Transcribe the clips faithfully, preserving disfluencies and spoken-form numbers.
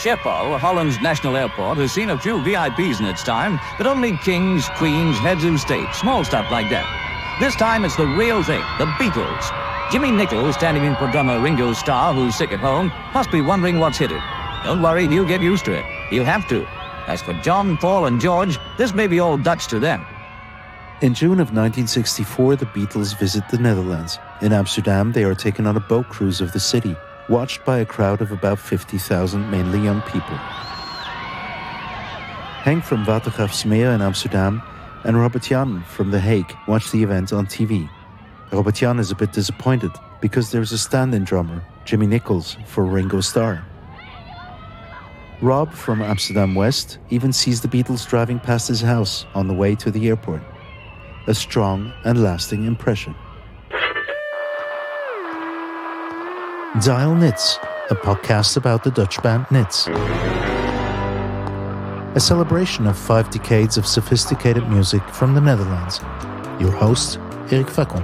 Schiphol, Holland's national airport, has seen a few V I Ps in its time, but only kings, queens, heads of state, small stuff like that. This time it's the real thing, the Beatles. Jimmy Nichols, standing in for drummer Ringo Starr, who's sick at home, must be wondering what's hit him. Don't worry, he'll get used to it. He'll have to. As for John, Paul and George, this may be all Dutch to them. In June of nineteen sixty-four, the Beatles visit the Netherlands. In Amsterdam, they are taken on a boat cruise of the city, watched by a crowd of about fifty thousand, mainly young people. Henk from Watergraafsmeer in Amsterdam and Robert Jan from The Hague watch the event on T V. Robert Jan is a bit disappointed because there's a stand-in drummer, Jimmy Nichols, for Ringo Starr. Rob from Amsterdam West even sees the Beatles driving past his house on the way to the airport. A strong and lasting impression. Dial Nits, a podcast about the Dutch band Nits. A celebration of five decades of sophisticated music from the Netherlands. Your host, Erik Fakkel.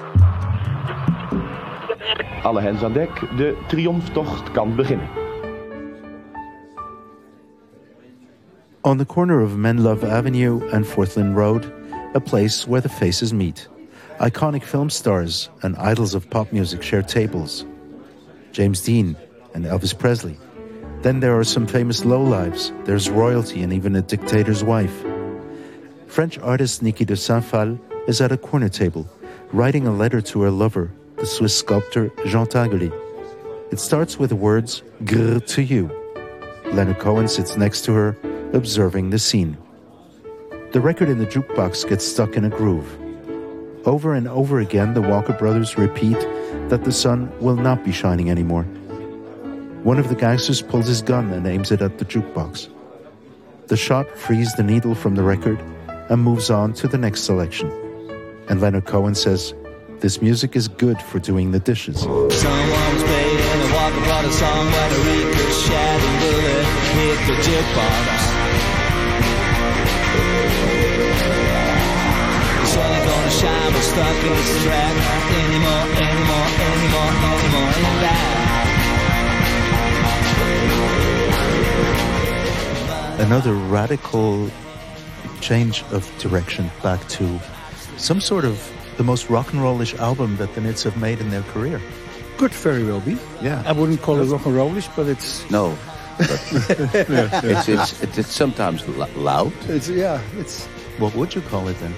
Alle hens aan dek, de triomftocht kan beginnen. On the corner of Menlove Avenue and Forthlin Road, a place where the faces meet. Iconic film stars and idols of pop music share tables. James Dean and Elvis Presley. Then there are some famous lowlives. There's royalty and even a dictator's wife. French artist Niki de Saint-Phal is at a corner table, writing a letter to her lover, the Swiss sculptor Jean Tinguely. It starts with the words, "Grrr to you." Leonard Cohen sits next to her, observing the scene. The record in the jukebox gets stuck in a groove. Over and over again, the Walker brothers repeat that the sun will not be shining anymore. One of the gangsters pulls his gun and aims it at the jukebox. The shot frees the needle from the record and moves on to the next selection. And Leonard Cohen says, "This music is good for doing the dishes." Someone was playing a Walker Brothers song when a ricocheting bullet hit the jukebox. The sun ain't gonna shine, but stuck in this track anymore, anymore, anymore, anymore, ain't that? Another radical change of direction back to some sort of the most rock and rollish album that the Nits have made in their career. Could very well be. Yeah. I wouldn't call it rock and rollish, but it's... No. But it's, it's, it's, it's sometimes loud. It's, yeah, it's... What would you call it then?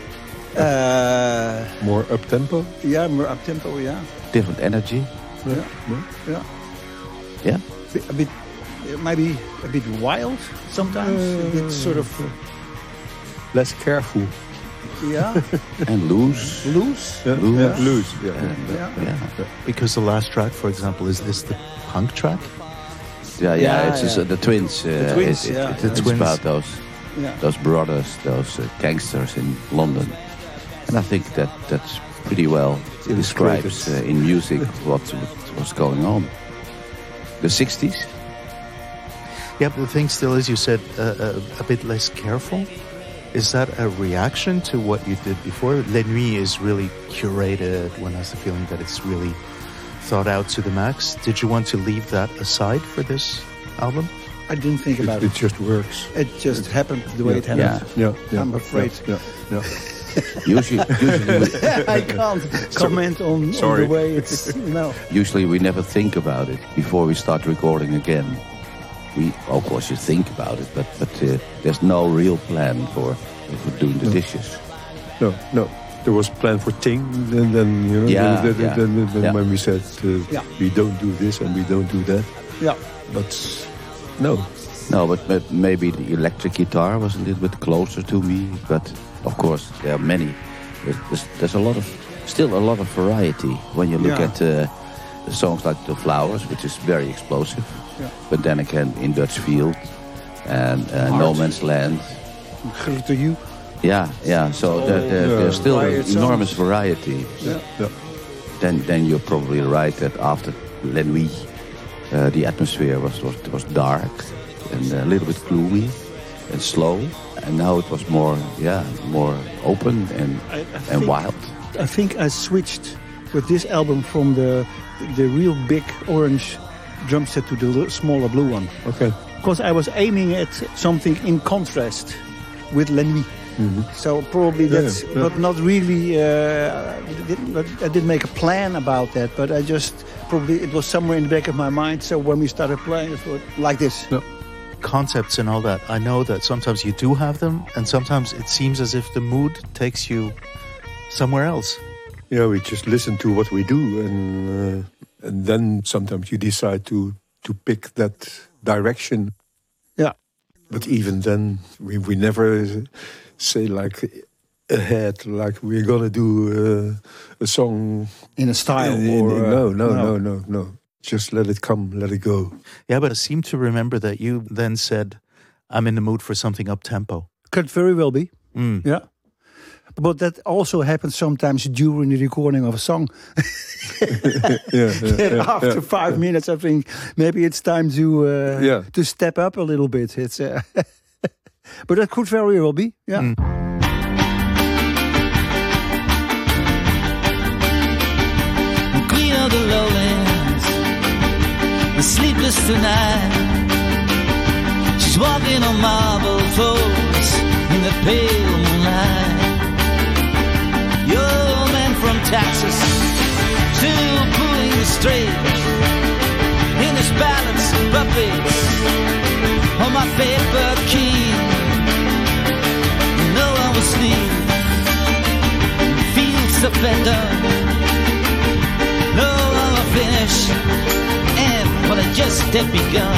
Uh, more up-tempo? Yeah, more up-tempo, yeah. Different energy. Yeah, yeah. Yeah? A bit, maybe a bit wild sometimes. Uh, a bit sort of... Uh, less careful. Yeah. And loose. Loose? Yeah. Loose. Yeah. Loose. Yeah. And, uh, Yeah. yeah. Yeah. Because the last track, for example, is this the punk track? Yeah, yeah, Yeah, it's just, yeah. uh, the twins. Uh, The twins, it, it, yeah. it, The it's twins. about those, Yeah. those brothers, those uh, gangsters in London. And I think that that's pretty well describes uh, in music what what's going on. The sixties. Yeah, but the thing still is, you said uh, a, a bit less careful. Is that a reaction to what you did before? Les Nuits is really curated. One has the feeling that it's really thought out to the max. Did you want to leave that aside for this album? I didn't think It, about it it. just works. It just happened the way Yeah. it happened. Yeah. Yeah, yeah, I'm afraid. Yeah, yeah, yeah. Usually, usually, we, I can't comment on, on Sorry. the way it's... No. usually we never think about it before we start recording again. We, of course, you think about it, but but uh, there's no real plan for, for doing the No. dishes. No, no. There was plan for Ting, and then you know, Yeah, then, then, yeah. then, then Yeah. when we said uh, Yeah. we don't do this and we don't do that, Yeah. but no. No, but, but maybe the electric guitar was a little bit closer to me. But of course, there are many. There's, there's, there's a lot of, still a lot of variety when you look Yeah. at uh, the songs like The Flowers, which is very explosive. Yeah. But then again, In Dutch Field and uh, No Man's Land. Grrr to you. Yeah, yeah. So Oh, there, there, yeah. there's still Quiet enormous songs. variety. Yeah. Yeah. Then, then you're probably right that after Les Nuits, uh, the atmosphere was, was was dark and a little bit gloomy and slow. And now it was more, yeah, more open and I, I and think, wild. I think I switched with this album from the the real big orange drum set to the li- smaller blue one. Okay. because I was aiming at something in contrast with La Nuit. Mm-hmm. So probably that's, yeah, yeah. but not really. Uh, I didn't make a plan about that, but I just probably it was somewhere in the back of my mind. So when we started playing, I thought like this. Yeah. Concepts and all that. I know that sometimes you do have them, and sometimes it seems as if the mood takes you somewhere else. Yeah, we just listen to what we do, and uh, and then sometimes you decide to to pick that direction. Yeah, but even then, we we never say like ahead, like we're gonna do uh, a song in a style. In, or, in, uh, no, no, no, no, no. Just let it come, let it go. Yeah, but I seem to remember that you then said, "I'm in the mood for something up tempo." Could very well be. Mm. Yeah. But that also happens sometimes during the recording of a song. yeah, yeah, yeah, after yeah, five yeah. minutes, I think maybe it's time to uh, yeah. to step up a little bit. It's, uh, but that could very well be. Yeah. Mm. Queen of the lowlands, the sleepless tonight. She's walking on marble floors in the pale moonlight. Your man from Texas, still pulling the strings in his balance puppets on my paper king. No one will sleep, fields up and done. No one will finish, and what I just had begun.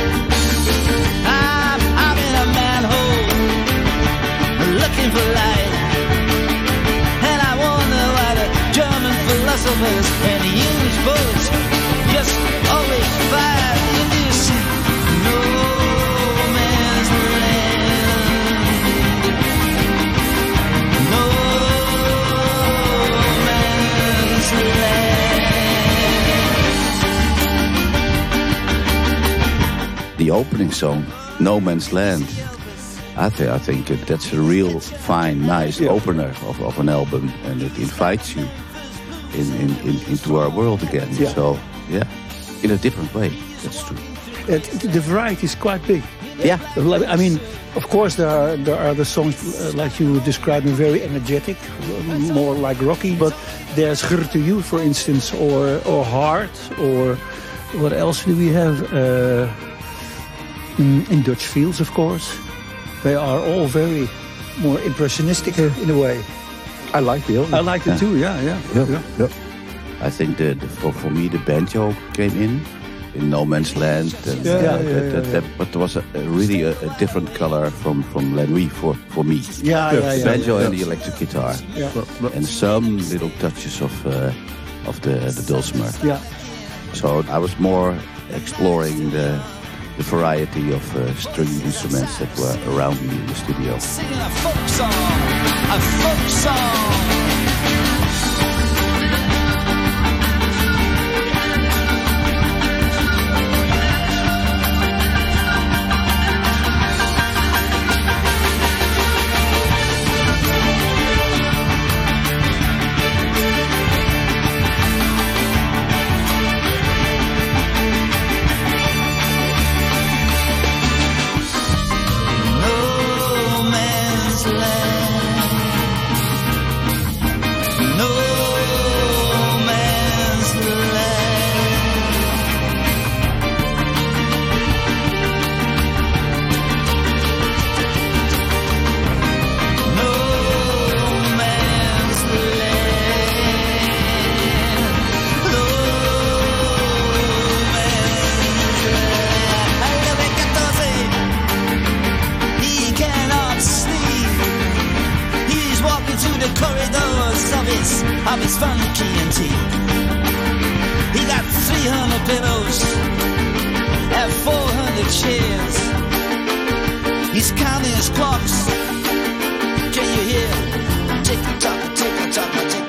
I'm, I'm in a manhole, looking for light. German philosophers and English poets just always find in this no man's land. No man's land. The opening song, No Man's Land, I, th- I think it, that's a real fine, nice yeah. opener of, of an album, and it invites you in, in, in, into our world again. Yeah. So, yeah, in a different way, that's true. It, the variety is quite big. Yeah. I mean, of course, there are, there are the songs, uh, like you described, very energetic, more like rocky, but there's Grr to You, for instance, or, or Heart, or what else do we have? Uh, in, in Dutch Fields, of course. They are all very more impressionistic uh, in a way. I like the album. I like it too, yeah, yeah. yeah. yeah. yeah. I think that for, for me the banjo came in, in No Man's Land. And, yeah, uh, yeah, that, yeah, that, yeah. That, but there was a, a really a, a different color from, from La Nuit for, for me. Yeah, yeah, yeah. The banjo yeah. and the electric guitar. Yeah. And some little touches of uh, of the, the dulcimer. Yeah. So I was more exploring the the variety of uh, string instruments that were around me in the studio. Singing a folk song, a folk song. Of his funky antique. He got three hundred pillows and four hundred chairs. He's counting his clocks. Can you hear? Tick-tock, tick-tock, tick.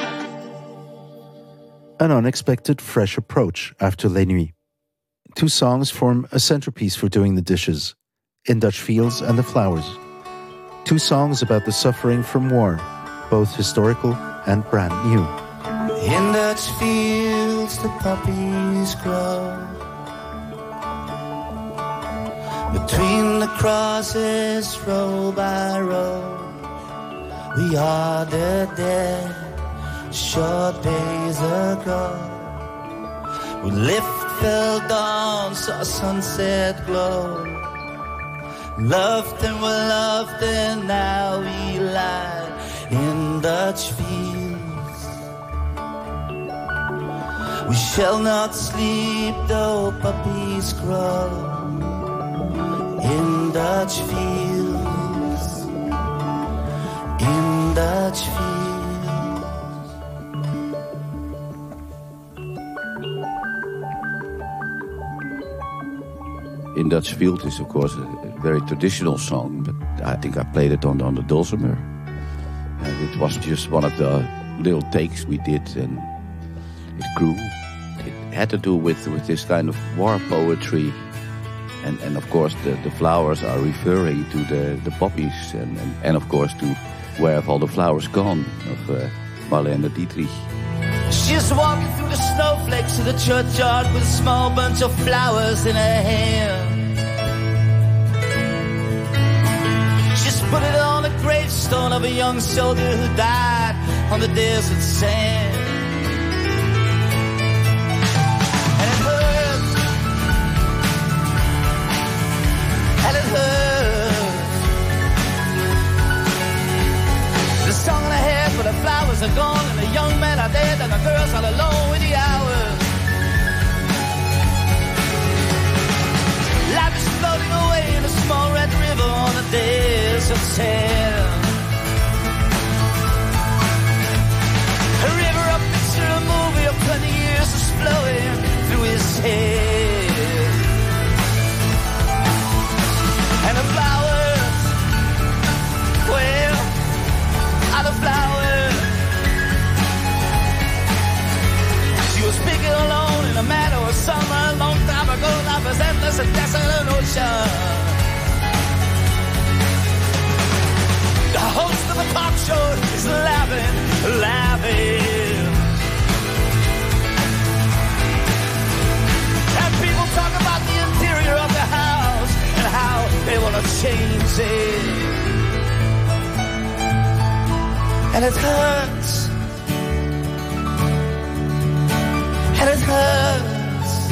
An unexpected fresh approach after La Nuit. Two songs form a centerpiece for doing the dishes, In Dutch Fields and The Flowers. Two songs about the suffering from war, both historical and brand new. In Dutch fields the poppies grow, Between the crosses, row by row, we are the dead, short days ago. We lived, fell down, saw sunset glow. Loved and we loved and now we lie in Dutch fields. We shall not sleep though puppies grow in Dutch fields, in Dutch fields. In Dutch Field is, of course, a very traditional song, but I think I played it on, on the dulcimer. And it was just one of the little takes we did, and it grew. It had to do with, with this kind of war poetry. And, and of course, the, the flowers are referring to the, the poppies, and, and, and of course to Where Have All the Flowers Gone, of uh, Marlene Dietrich. She's walking through the snowflakes of the churchyard with a small bunch of flowers in her hand. She's put it on the gravestone of a young soldier who died on the desert sand. And it hurts, and it hurts. The song in her head, but the flowers are gone, and the young men are dead, and the girls are alone with the hours. Life is floating away in a small red river on the desert sand. A river up picture a movie of twenty years is flowing through his head. And the flowers, well, are the flowers. She was speaking alone in a meadow of summer a long time ago. Life is endless and desolate ocean. The host of a talk show is laughing, laughing. And people talk about the interior of the house and how they want to change it. And it hurts. And it hurts.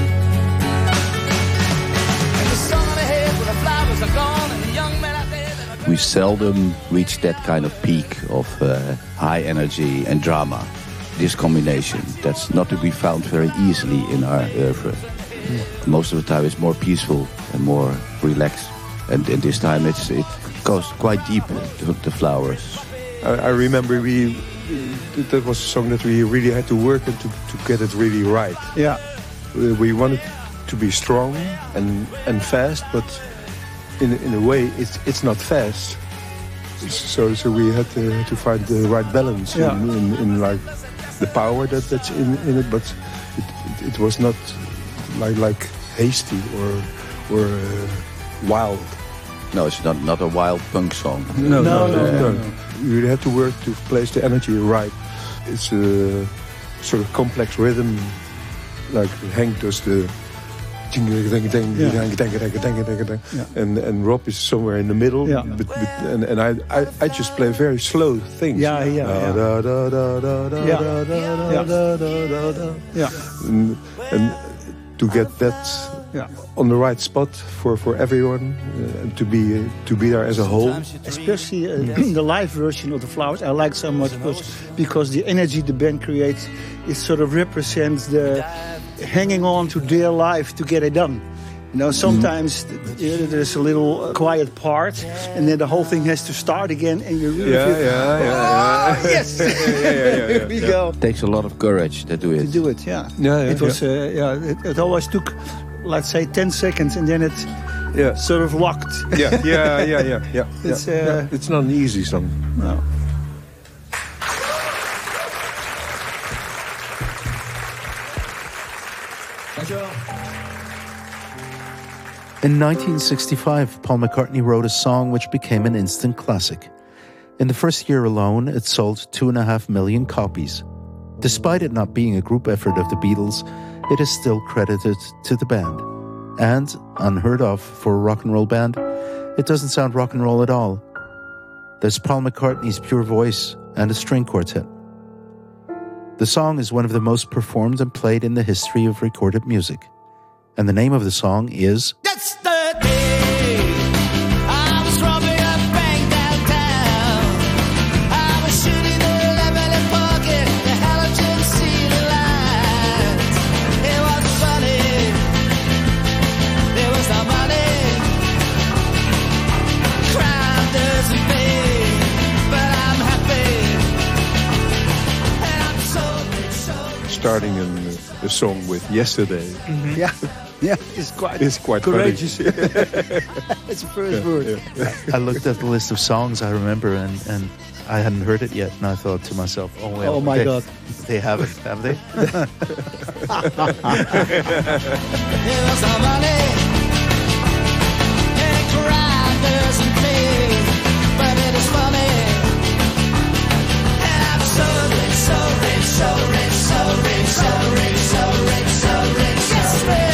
And the sun on the head where the flowers are gone and the young men are dead. And the We seldom reach that kind of peak of uh, high energy and drama. This combination, that's not to be found very easily in our oeuvre. Mm. Most of the time it's more peaceful and more relaxed. And, and this time it's, it goes quite deep, the, the flowers. I, I remember we that was a song that we really had to work and to, to get it really right. Yeah. We wanted to be strong and and fast, but in in a way it's it's not fast. So so we had to to find the right balance yeah. in, in, in like the power that, that's in, in it, but it, it, it was not like like hasty or or uh, wild. No, it's not, not a wild punk song. No, no, no. no, no, no. no. You really have to work to place the energy right. It's a sort of complex rhythm, like Henk does the and and Rob is somewhere in the middle. Yeah. But, but, and and I, I I just play very slow things. Yeah, yeah, yeah. Da, da, da, da, da, Yeah. da, da, Yeah. da, da, da, da. Yeah. And, and to get that Yeah. on the right spot for, for everyone, uh, to be uh, to be there as a whole. Especially uh, the live version of the Flowers, I like so much because, because the energy the band creates, it sort of represents the hanging on to their life to get it done. You know, sometimes mm-hmm. you know, there's a little uh, quiet part, and then the whole thing has to start again, and you really Yeah, feel, yeah, yeah, "Ah, yeah. yes, Yeah, yeah, yeah, yeah, here we yeah. go." It takes a lot of courage to do it. To do it, yeah. Yeah, yeah, it was, yeah. Uh, yeah. It, it always took, let's say, ten seconds, and then it Yeah. sort of locked. Yeah, yeah, yeah, yeah, yeah. It's, yeah. uh, yeah. It's not an easy song. No. In nineteen sixty-five, Paul McCartney wrote a song which became an instant classic. In the first year alone, it sold two and a half million copies. Despite it not being a group effort of the Beatles, it is still credited to the band. And, unheard of for a rock and roll band, it doesn't sound rock and roll at all. There's Paul McCartney's pure voice and a string quartet. The song is one of the most performed and played in the history of recorded music. And the name of the song is... That's the day I was robbing a bank downtown. I was shooting the level pocket, the halogen ceiling lights. It was funny, there was no money. Crime doesn't pay, but I'm happy. And I'm so rich, so rich. Starting a, a song with Yesterday. Mm-hmm. Yeah. Yeah, it's quite, it's quite courageous. It's the first yeah, word. Yeah. I looked at the list of songs I remember, and, and I hadn't heard it yet, and I thought to myself, oh, well, Oh, my they, God. They haven't, have they? There was no money, and crime doesn't pay, but it is funny. And I'm so rich, so rich, so rich, so rich, so rich, so rich, so rich, so rich.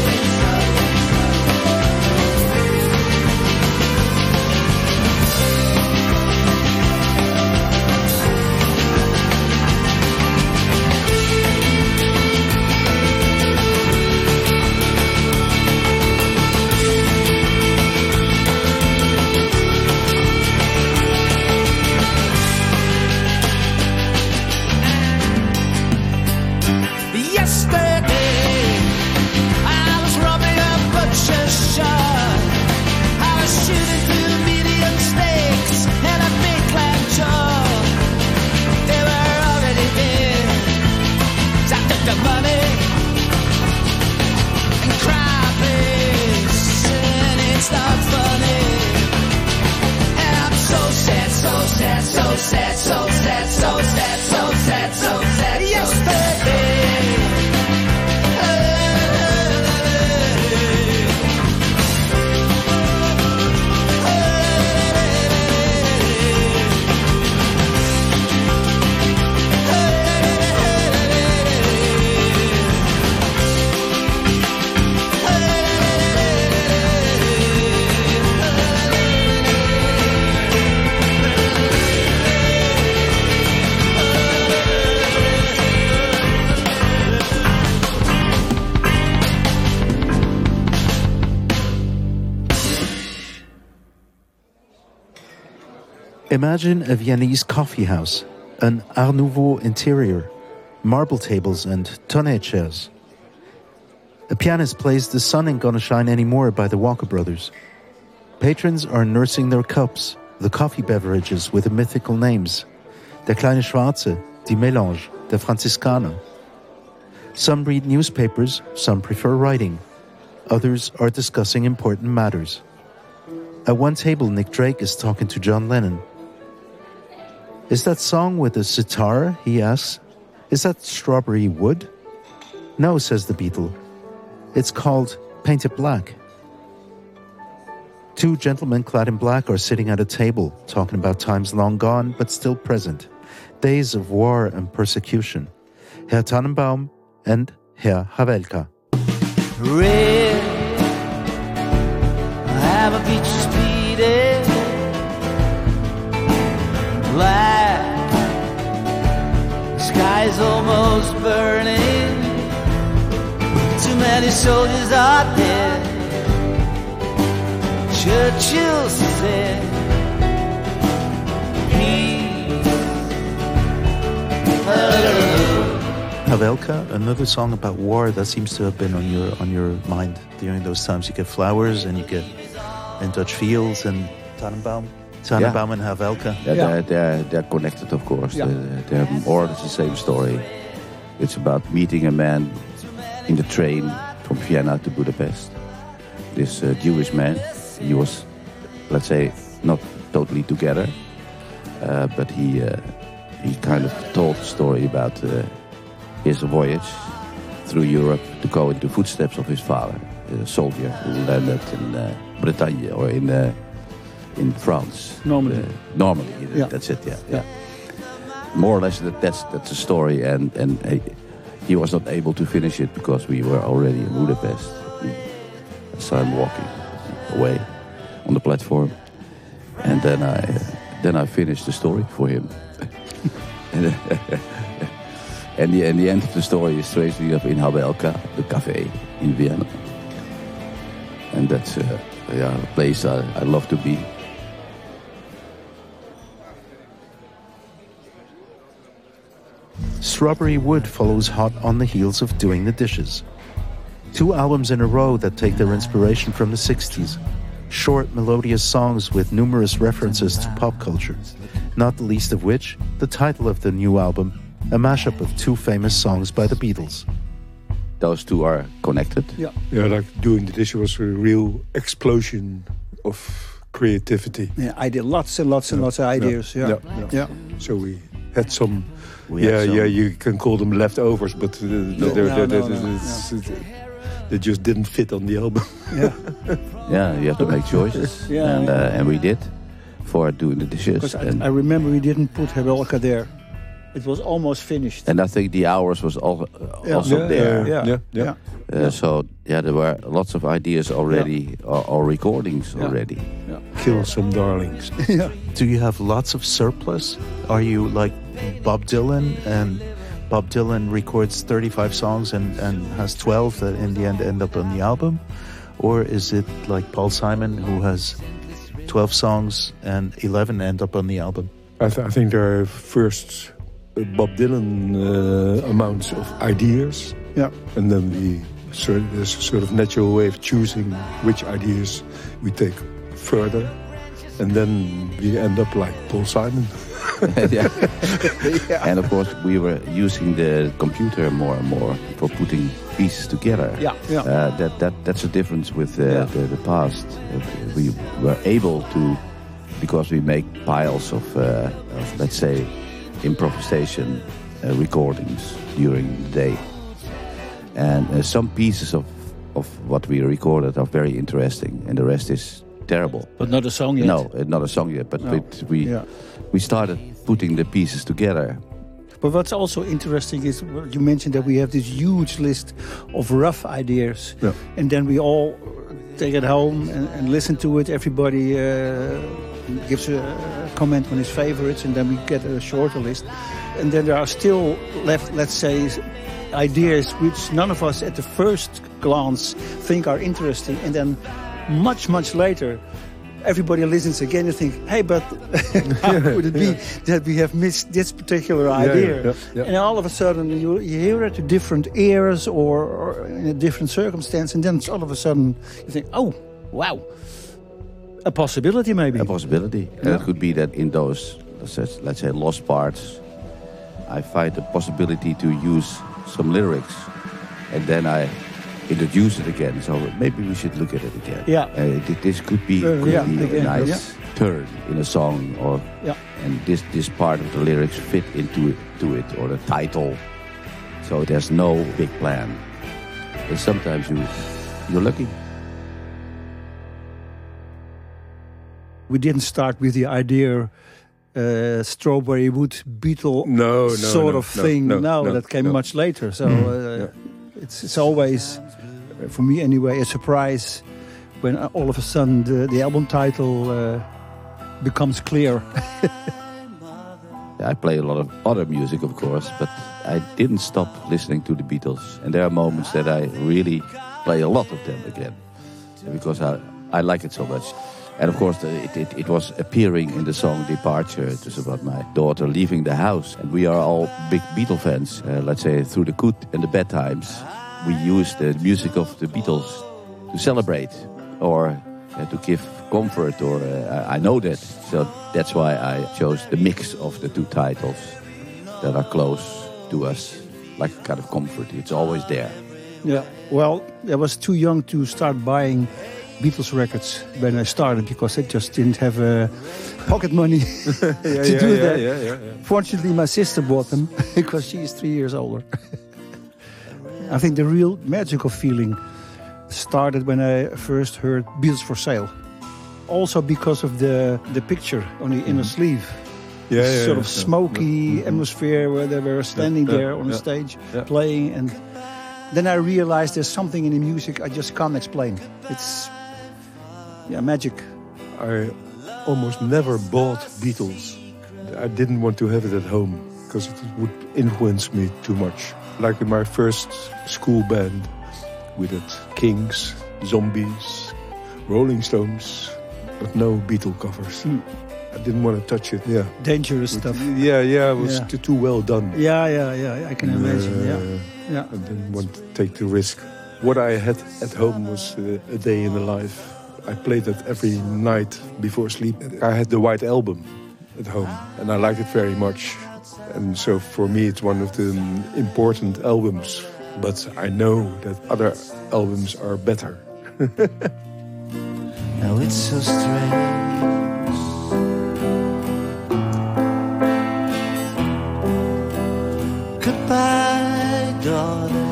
Imagine a Viennese coffee house, an Art Nouveau interior, marble tables and tonneau chairs. A pianist plays The Sun Ain't Gonna Shine Anymore by the Walker Brothers. Patrons are nursing their cups, the coffee beverages with the mythical names. Der kleine Schwarze, Die Mélange, Der Franziskaner. Some read newspapers, some prefer writing. Others are discussing important matters. At one table, Nick Drake is talking to John Lennon. Is that song with the sitar, he asks. Is that Strawberry Wood? No, says the Beatle. It's called Paint It Black. Two gentlemen clad in black are sitting at a table, talking about times long gone but still present, days of war and persecution. Herr Tannenbaum and Herr Havelka. Red, I have a beach speeding. Black, the sky's almost burning. Too many soldiers are dead. Churchill said, peace. Havelka, another song about war that seems to have been on your on your mind during those times. You get Flowers and you get in Dutch Fields and Tannenbaum. Tannenbaum yeah. and Havelka. Yeah, yeah. They're, they're, they're connected, of course. Yeah. They're, they're more or less the same story. It's about meeting a man in the train from Vienna to Budapest. This uh, Jewish man, he was, let's say, not totally together, uh, but he uh, he kind of told a story about uh, his voyage through Europe to go into the footsteps of his father, a soldier who landed in uh, Bretagne or in uh, in France. Normandy. Uh, Normandy, Yeah. that's it, yeah. Yeah. More or less, that, that's that's the story, and, and he, he was not able to finish it because we were already in Budapest. He So I'm walking away on the platform, and then I uh, then I finished the story for him. and, and, the, and the end of the story is strangely enough in Habelka, the cafe in Vienna, and that's uh, yeah, a place I, I love to be. Strawberry Wood follows hot on the heels of Doing the Dishes. Two albums in a row that take their inspiration from the sixties. Short, melodious songs with numerous references to pop culture, not the least of which, the title of the new album, a mashup of two famous songs by the Beatles. Those two are connected. Yeah. Yeah, like Doing the Dishes was a real explosion of creativity. Yeah, I did lots and lots and Yeah. lots of ideas. Yeah, Yeah. yeah. Yeah. So we had some. We had yeah, some- yeah, you can call them leftovers, but uh, they're, they're, No, they're, no, no, it's- they just didn't fit on the album. yeah. Yeah, you have to make choices, Yeah, and yeah. Uh, and we did for Doing the Dishes. Because I, and, I remember we didn't put Habelka there. It was almost finished. and I think the hours was al- uh, Yeah. also Yeah, there. Yeah, Yeah, yeah. yeah. Uh, Yeah. So yeah, there were lots of ideas already, or, or recordings Yeah. already. Kill some darlings. yeah. Do you have lots of surplus? Are you like Bob Dylan, and Bob Dylan records thirty-five songs and, and has twelve that in the end end up on the album? Or is it like Paul Simon, who has twelve songs and eleven end up on the album? I, th- I think there are first uh, Bob Dylan uh, amounts of ideas, Yeah. and then we sort there's a sort of natural way of choosing which ideas we take further, and then we end up like Paul Simon. yeah. And of course, we were using the computer more and more for putting pieces together. Yeah, yeah. Uh, that that that's a difference with uh, Yeah. the, the past. Uh, we were able to, because we make piles of, uh, of let's say, improvisation uh, recordings during the day, and uh, some pieces of of what we recorded are very interesting, and the rest is terrible. But not a song yet. No, uh, not a song yet, but No. it, we Yeah. we started putting the pieces together. But what's also interesting is well, you mentioned that we have this huge list of rough ideas, Yeah. and then we all take it home and, and listen to it. Everybody uh, gives a comment on his favorites, and then we get a shorter list. And then there are still left, let's say, ideas which none of us at the first glance think are interesting, and then much, much later, everybody listens again and think, hey, but how could it be that we have missed this particular idea? yeah, yeah, yeah. And all of a sudden you, you hear it in different eras or, or in a different circumstance, and then all of a sudden you think, oh, wow, a possibility maybe. A possibility. And it could be that in those, let's say, let's say, lost parts, I find the possibility to use some lyrics, and then I introduce it again. So maybe we should look at it again. Yeah. Uh, th- this could be, Uh, could yeah, be again, a nice yeah. turn in a song, or Yeah. and this this part of the lyrics fit into it, to it, or the title. So there's no big plan. And sometimes you you're lucky. We didn't start with the idea uh, Strawberry Wood Beatle No, no, sort no, of no, thing. no, No, no, that came no. much later. So uh, it's it's always, uh, for me anyway, a surprise when uh, all of a sudden the, the album title uh, becomes clear. I play a lot of other music, of course, but I didn't stop listening to the Beatles. And there are moments that I really play a lot of them again, because I, I like it so much. And of course, it, it, it was appearing in the song Departure. It was about my daughter leaving the house. And we are all big Beatle fans. Uh, let's say through the good and the bad times, we use the music of the Beatles to celebrate or uh, to give comfort, or uh, I I know that. So that's why I chose the mix of the two titles that are close to us, like a kind of comfort. It's always there. Yeah. Well, I was too young to start buying Beatles records when I started, because I just didn't have uh, pocket money to yeah, do yeah, that. yeah, yeah, yeah. Fortunately, my sister bought them because she is three years older. I think the real magical feeling started when I first heard Beatles for Sale. Also because of the, the picture on the inner sleeve. Yeah, yeah, sort yeah, of yeah. smoky atmosphere where they were standing Yeah, there on the yeah, stage yeah. playing, and then I realized there's something in the music I just can't explain. It's, yeah, magic. I almost never bought Beatles. I didn't want to have it at home because it would influence me too much. Like in my first school band, we did Kings, Zombies, Rolling Stones, but no Beatle covers. Mm. I didn't want to touch it. Yeah, Dangerous With- stuff. Yeah, yeah, it was Yeah. too, too well done. Yeah, yeah, yeah. I can imagine. Uh, Yeah, yeah. I didn't want to take the risk. What I had at home was uh, A Day in the Life. I played it every night before sleep. I had the White Album at home, and I liked it very much. And so for me, it's one of the um, important albums. But I know that other albums are better. Now it's so strange. Goodbye, daughter.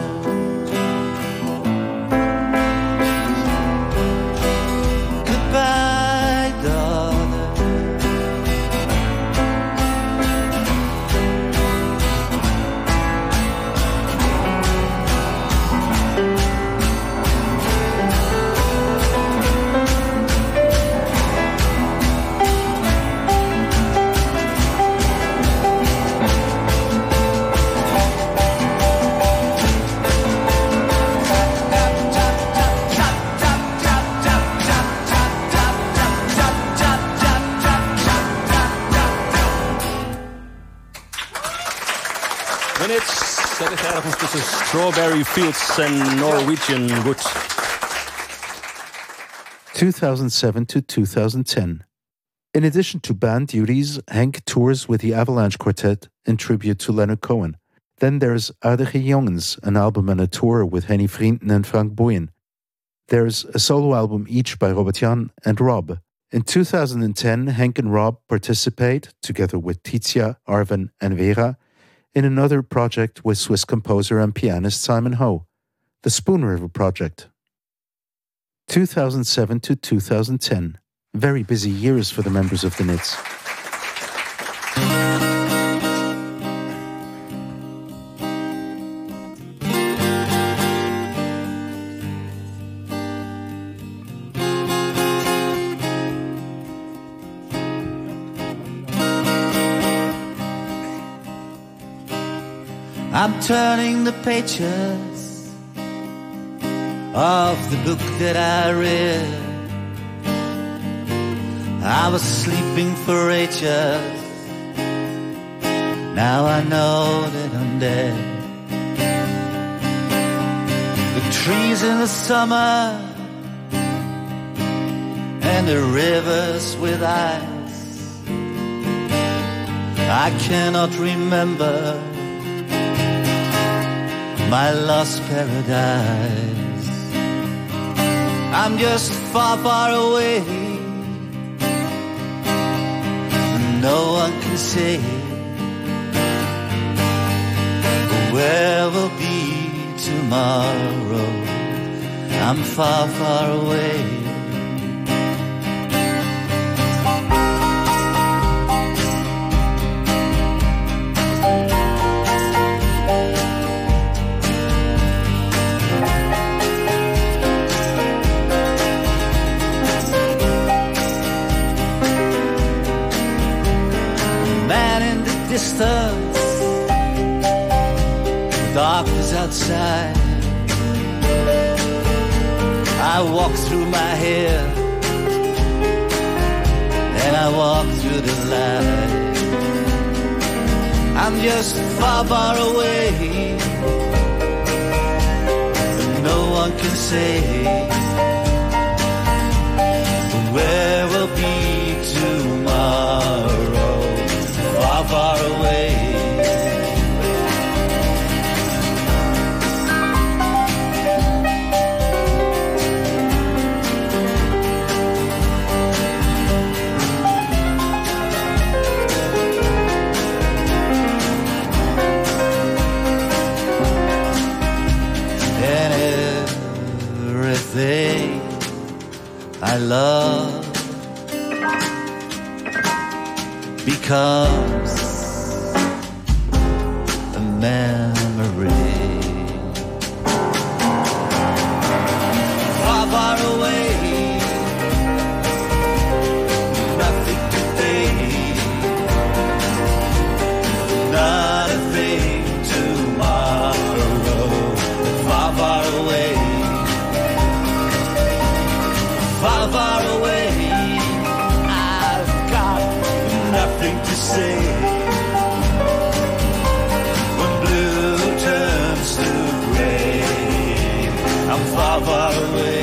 Goodbye, daughter. Minutes, dat is ergens tussen Strawberry Fields en Norwegian Wood. two thousand seven to two thousand ten. In addition to band duties, Henk tours with the Avalanche Quartet in tribute to Leonard Cohen. Then there's Aardige Jongens, an album and a tour with Henny Vrienden and Frank Boeien. There's a solo album each by Robert-Jan and Rob. In two thousand ten, Henk and Rob participate, together with Titia, Arven and Vera, in another project with Swiss composer and pianist Simon Ho, the Spoon River Project. two thousand seven to two thousand ten. Very busy years for the members of the Nits. I'm turning the pages of the book that I read. I was sleeping for ages. Now I know that I'm dead. The trees in the summer and the rivers with ice. I cannot remember my lost paradise. I'm just far, far away, and no one can say where we'll be tomorrow. I'm far, far away. Distance, the darkness outside. I walk through my hair and I walk through the light. I'm just far, far away, but no one can say where we'll be tomorrow. Far, far away. And everything I love becomes a memory. far, far away. I've got nothing to say. When blue turns to gray, I'm far, far away.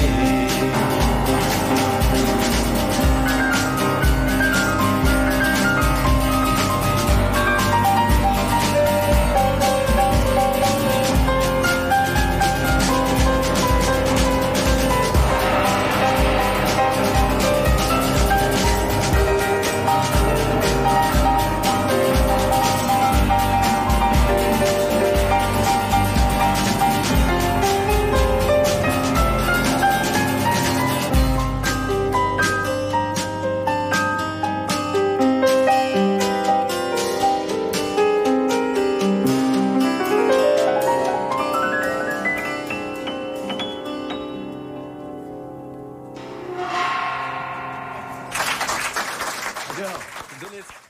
Ja, dan is